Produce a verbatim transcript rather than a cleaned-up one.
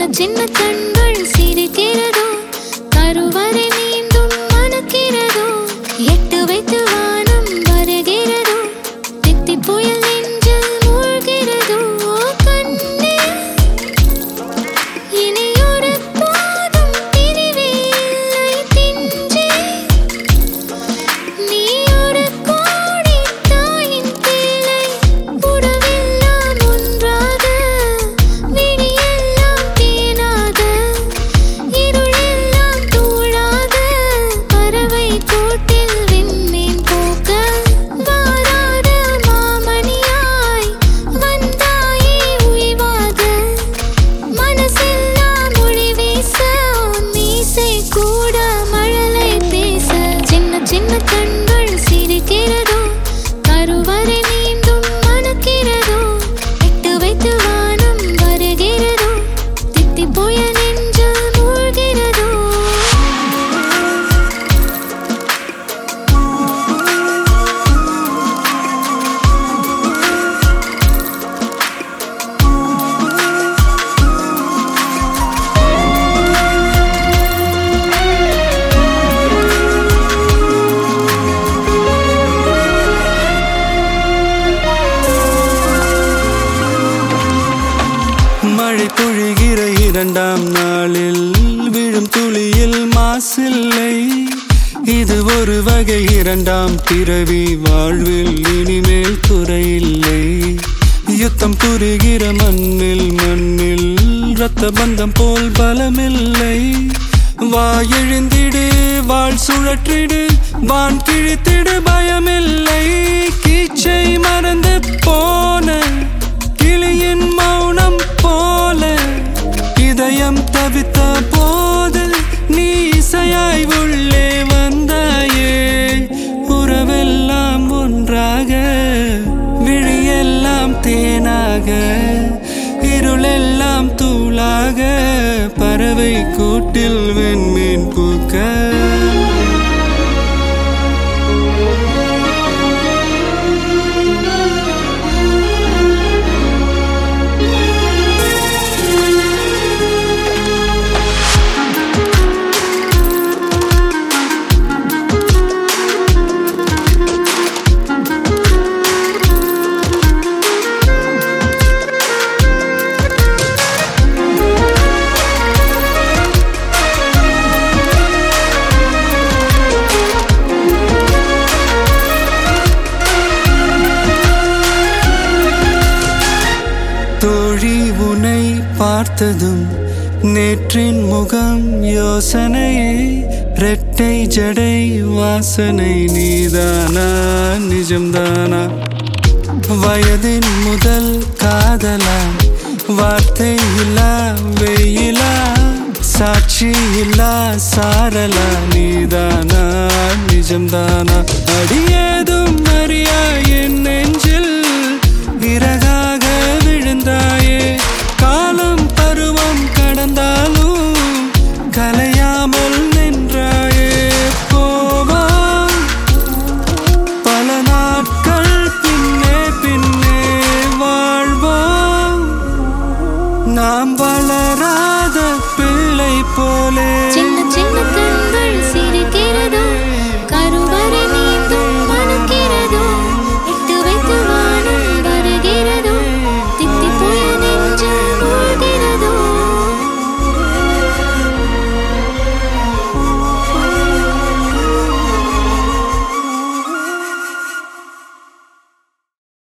சின்ன கண்கள் சிரிக்கிறதோ, கருவறை மீண்டும் மணக்கிறதோ, எட்டு வைத்து வானம் வருகிறதோ, தித்தி புயல் நெஞ்சில் மூழ்கிறதோ. கண்ணே இனி ஒரு போதும் பிரிவே இல்லை பிஞ்சே, நீ ஒரு கோடி தாயின் பிள்ளை. உறவெல்லாம் ஒன்றாக, விழியெல்லாம் தேனாக, இருளெல்லாம் தூளாக, பறவை கூட்டில் விண்மீன் போக்க வாராத மாமணியாய் வந்தாயே உய்வாக. மனசெல்லாம் மொழி வீச மீசை கூட மழலை பேச. சின்ன சின்ன கண்கள் சிரிக்கிறதோ, கருவறை மீண்டும் மணக்கிறதோ, எட்டு வைத்து வானம் வருகிறதோ, தித்தி புயல் நெஞ்சில் மூழ்கிறதோ. மழை பொழிகிற இரண்டாம் நாளில் விழும் துளியில் மாசில்லை. இது ஒரு வகை இரண்டாம் பிறவி, வாழ்வில் இனிமேல் குறையில்லை. யுத்தம் புரிகிற மண்ணில் மண்ணில் இரத்த பந்தம் போல் பலமில்லை. வா எழுந்திடு, வாழ் சுழற்றிடு, வான் கிழித்திடு, பயமில்லை. கீச்சை மறந்து போன கிளியின் மௌனம் போல இதயம் தவித்த போது நீ இசையாய் உள்ளே வந்தாயே. உறவெல்லாம் ஒன்றாக, விழியெல்லாம் தேனாக, இருளெல்லாம் தூளாக, பறவை கூட்டில் வெண்மீன் பூக்க. தோழி உன்னை பார்த்ததும் நேற்றின் முகம் யோசனையே, ரெட்டை ஜடை வாசனை நீதானா நிஜம்தானா? வயதின் முதல் காதலா, வார்த்தை இல்லா வெயிலா, சாட்சி இல்லா சாரலா, நீதானா நிஜம்தானா? அடியேதும் அறியா என் நெஞ்சில் விறகாக விழுந்தாயே. காலம் பருவம் கடந்தாலும் கலையாமல் நின்றாயே. போவாம் பல நாட்கள் பின்னே பின்னே வாழ்வோம், நாம் வளராத பிள்ளை போலே.